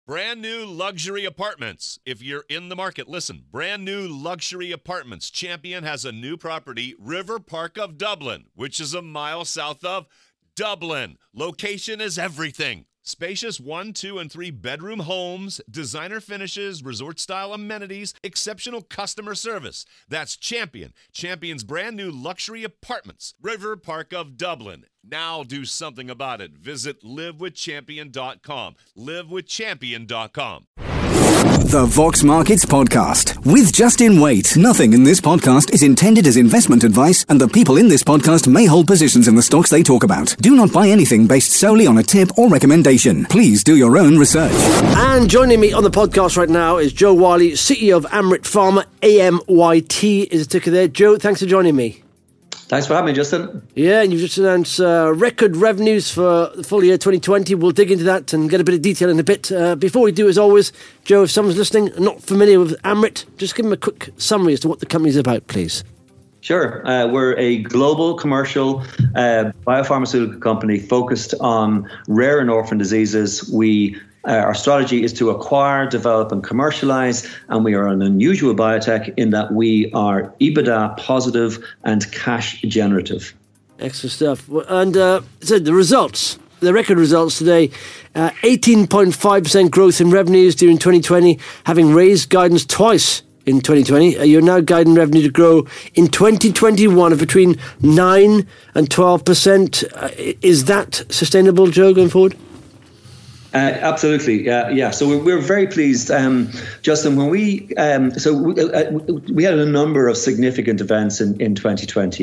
Brand new luxury apartments. If you're in the market, listen. Brand new luxury apartments. Champion has a new property, River Park of Dublin, which is a mile south of Dublin. Location is everything. Spacious 1, 2, and 3 bedroom homes, designer finishes, resort-style amenities, exceptional customer service. That's Champion. Champion's brand new luxury apartments. River Park of Dublin. Now do something about it. Visit livewithchampion.com. livewithchampion.com. The Vox Markets Podcast with Justin Waite. Nothing in this podcast is intended as investment advice, and the people in this podcast may hold positions in the stocks they talk about. Do not buy anything based solely on a tip or recommendation. Please do your own research. And joining me on the podcast right now is Joe Wiley, CEO of Amryt Pharma. AMYT is the ticker there. Joe, thanks for joining me. Thanks for having me, Justin. Yeah, and you've just announced record revenues for the full year 2020. We'll dig into that and get a bit of detail in a bit. Before we do, as always, Joe, if someone's listening and not familiar with Amryt, just give them a quick summary as to what the company's about, please. Sure. We're a global commercial biopharmaceutical company focused on rare and orphan diseases. Our strategy is to acquire, develop and commercialize, and we are an unusual biotech in that we are EBITDA positive and cash generative. Excellent stuff. And so the results, the record results today, 18.5% growth in revenues during 2020, having raised guidance twice in 2020. You're now guiding revenue to grow in 2021 of between 9 and 12%. Is that sustainable, Joe, going forward? Absolutely, yeah. So we're very pleased, Justin. When we we had a number of significant events in 2020.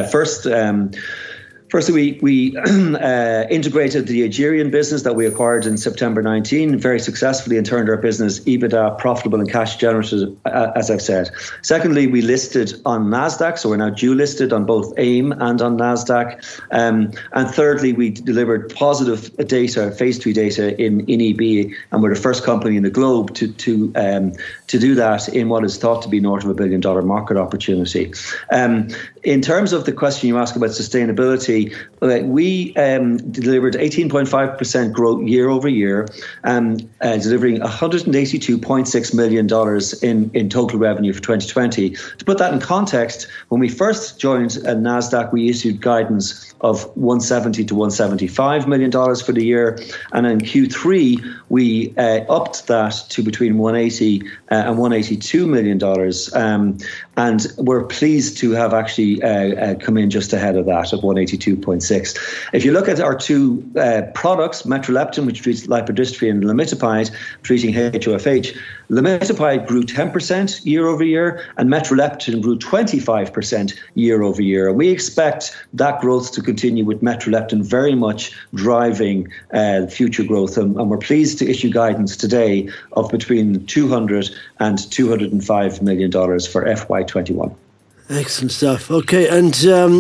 Firstly, we integrated the Agerian business that we acquired in September 19 very successfully and turned our business EBITDA profitable and cash generative, as I've said. Secondly, we listed on NASDAQ, so we're now dual listed on both AIM and on NASDAQ. And thirdly, we delivered positive data, phase 3 data in EB, and we're the first company in the globe to do that in what is thought to be north of $1 billion market opportunity. In terms of the question you asked about sustainability, we delivered 18.5% growth year over year, delivering $182.6 million in total revenue for 2020. To put that in context, when we first joined NASDAQ, we issued guidance of $170 to $175 million for the year. And in Q3, we upped that to between $180 and $182 million. And we're pleased to have actually come in just ahead of that, of 182.6. If you look at our two products, metreleptin, which treats lipodystrophy, and lamiptide, treating HoFH, lamiptide grew 10% year over year, and metreleptin grew 25% year over year. And we expect that growth to continue, with metreleptin very much driving future growth. And we're pleased to issue guidance today of between $200 and $205 million for FY21. Excellent stuff. Okay, and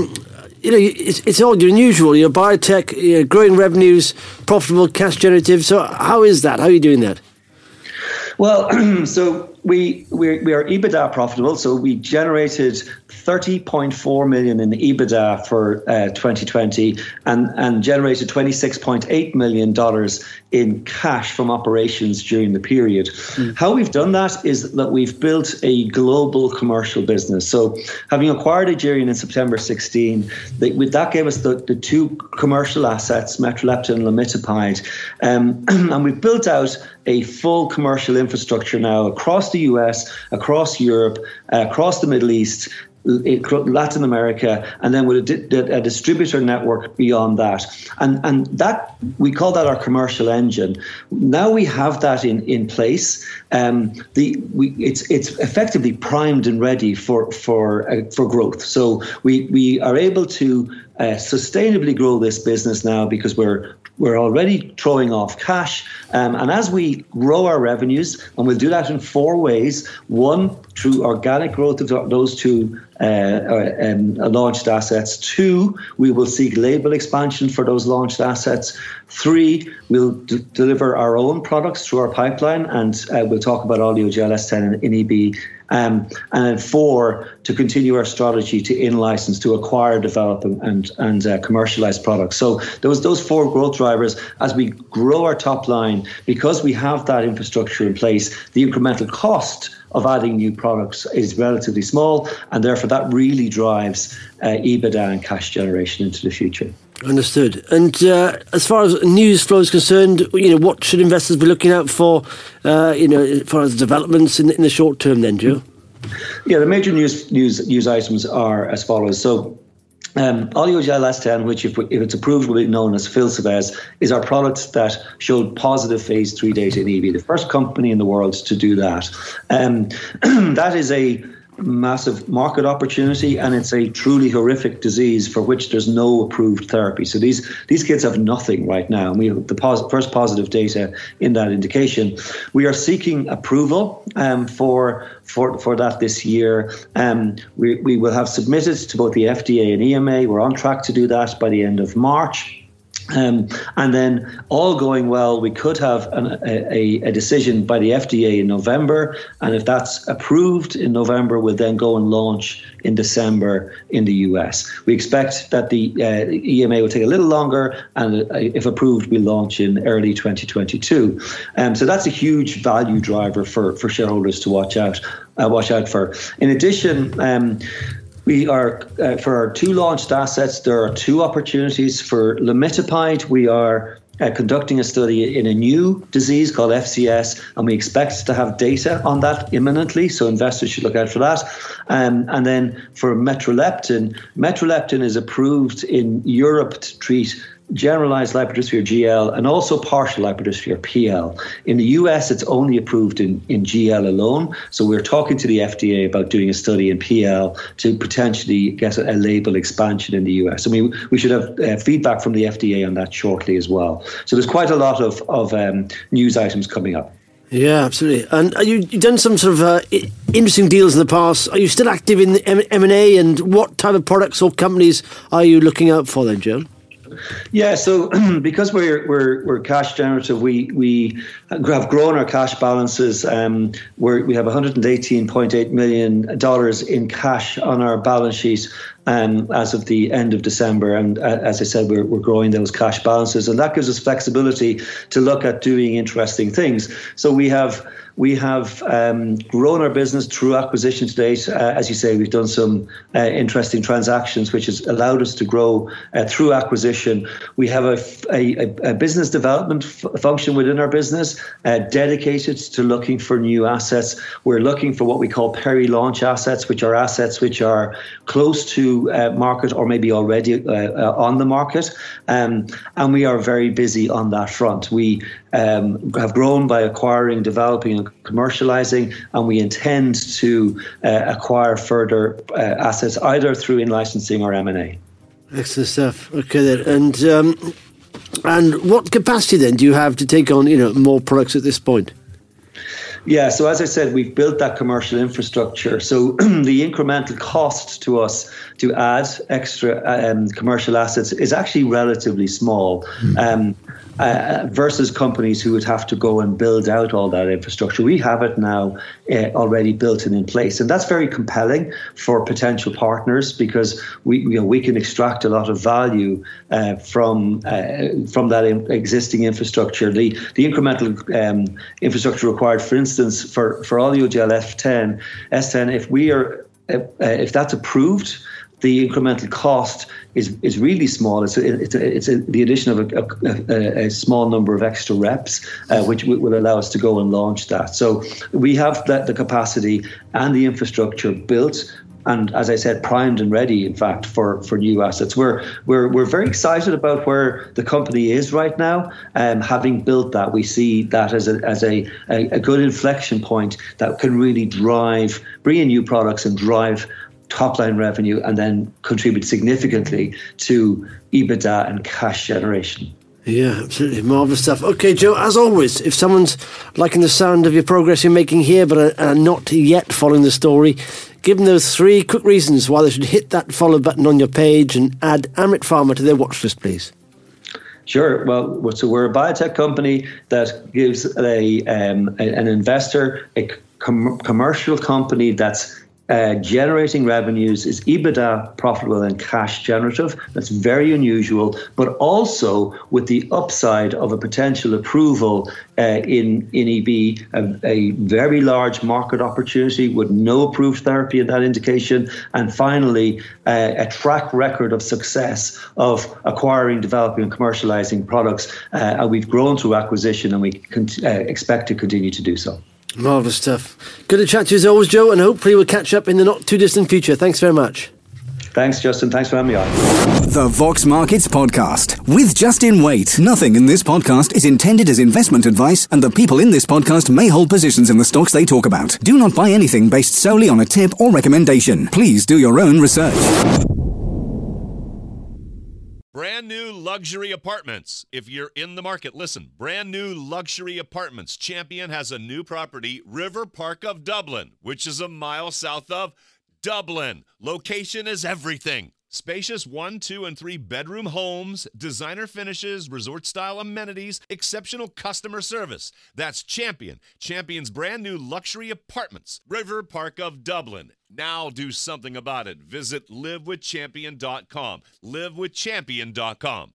it's odd, you're unusual. You're biotech, you're growing revenues, profitable, cash generative. So how is that? How are you doing that? Well, so we are EBITDA profitable. So we generated $30.4 million in EBITDA for 2020 and generated $26.8 million in cash from operations during the period. How we've done that is that we've built a global commercial business. So having acquired Agerian in September 16, that gave us the two commercial assets, metreleptin and lamiptide. And we've built out a full commercial infrastructure now across the US, across Europe, across the Middle East, Latin America, and then with a distributor network beyond that. And that, we call that our commercial engine. Now we have that in place. It's effectively primed and ready for growth. So we are able to sustainably grow this business now because we're already throwing off cash. And as we grow our revenues, and we'll do that in 4 ways. 1, through organic growth of those two launched assets. 2, we will seek label expansion for those launched assets. 3, we'll deliver our own products through our pipeline, and we'll talk about Oleogel S10 in EB And then 4, to continue our strategy to in-license, to acquire, develop, and commercialize products. So those 4 growth drivers, as we grow our top line, because we have that infrastructure in place, the incremental cost of adding new products is relatively small, and therefore that really drives EBITDA and cash generation into the future. Understood. And as far as news flow is concerned, what should investors be looking out for, as far as developments in the short term then, Joe? Yeah, the major news items are as follows. So Oleogel S10, which if it's approved will be known as Filsavez, is our product that showed positive phase 3 data in EB, the first company in the world to do that. That is a massive market opportunity, and it's a truly horrific disease for which there's no approved therapy. So these kids have nothing right now, and we have the first positive data in that indication. We are seeking approval for that this year. We will have submitted to both the FDA and EMA. We're on track to do that by the end of March. And then, all going well, we could have a decision by the FDA in November, and if that's approved in November, we'll then go and launch in December in the US. We expect that the EMA will take a little longer, and if approved, we'll launch in early 2022. So that's a huge value driver for shareholders to watch out for. In addition, we are, for our 2 launched assets, there are 2 opportunities. For Lamictal, we are conducting a study in a new disease called FCS, and we expect to have data on that imminently, so investors should look out for that. And then for Metreleptin is approved in Europe to treat generalized lipodystrophy, or GL, and also partial lipodystrophy, or PL. In the US, it's only approved in GL alone. So we're talking to the FDA about doing a study in PL to potentially get a label expansion in the US. And we should have feedback from the FDA on that shortly as well. So there's quite a lot of news items coming up. Yeah, absolutely. And you've done some sort of interesting deals in the past. Are you still active in the M&A, and what type of products or companies are you looking out for then, Joe? Yeah, so because we're cash generative, we have grown our cash balances. We have $118.8 million in cash on our balance sheet as of the end of December. And as I said, we're growing those cash balances, and that gives us flexibility to look at doing interesting things. So we have grown our business through acquisition to date. As you say, we've done some interesting transactions, which has allowed us to grow through acquisition. We have a business development function within our business dedicated to looking for new assets. We're looking for what we call peri-launch assets, which are assets which are close to market or maybe already on the market. And we are very busy on that front. We have grown by acquiring, developing, and commercializing, and we intend to acquire further assets either through in-licensing or M&A. Excellent stuff. Okay, then. And what capacity then do you have to take on more products at this point? Yeah, so as I said, we've built that commercial infrastructure. So the incremental cost to us to add extra commercial assets is actually relatively small. Versus companies who would have to go and build out all that infrastructure. We have it now already built and in place, and that's very compelling for potential partners because we can extract a lot of value from that existing infrastructure. The incremental infrastructure required, for instance, for Oleogel S10, if that's approved, the incremental cost is really small. It's the addition of a small number of extra reps, which will allow us to go and launch that. So we have the capacity and the infrastructure built, and as I said, primed and ready, in fact, for new assets. We're very excited about where the company is right now. Having built that, we see that as a good inflection point that can really bring in new products and drive top-line revenue and then contribute significantly to EBITDA and cash generation. Yeah, absolutely. Marvellous stuff. Okay, Joe, as always, if someone's liking the sound of your progress you're making here but are not yet following the story, give them those 3 quick reasons why they should hit that follow button on your page and add Amryt Pharma to their watch list, please. Sure. Well, so we're a biotech company that gives an investor commercial company that's generating revenues, is EBITDA profitable and cash generative. That's very unusual, but also with the upside of a potential approval in EB, a very large market opportunity with no approved therapy in that indication, and finally a track record of success of acquiring, developing and commercializing products. And we've grown through acquisition, and we expect to continue to do so. Marvellous stuff. Good to chat to you as always, Joe, and hopefully we'll catch up in the not too distant future. Thanks very much. Thanks, Justin. Thanks for having me on. The Vox Markets Podcast with Justin Waite. Nothing in this podcast is intended as investment advice, and the people in this podcast may hold positions in the stocks they talk about. Do not buy anything based solely on a tip or recommendation. Please do your own research. Brand new luxury apartments. If you're in the market, listen. Brand new luxury apartments. Champion has a new property, River Park of Dublin, which is a mile south of Dublin. Location is everything. Spacious 1, 2, and 3 bedroom homes, designer finishes, resort-style amenities, exceptional customer service. That's Champion. Champion's brand new luxury apartments, River Park of Dublin. Now do something about it. Visit livewithchampion.com. livewithchampion.com.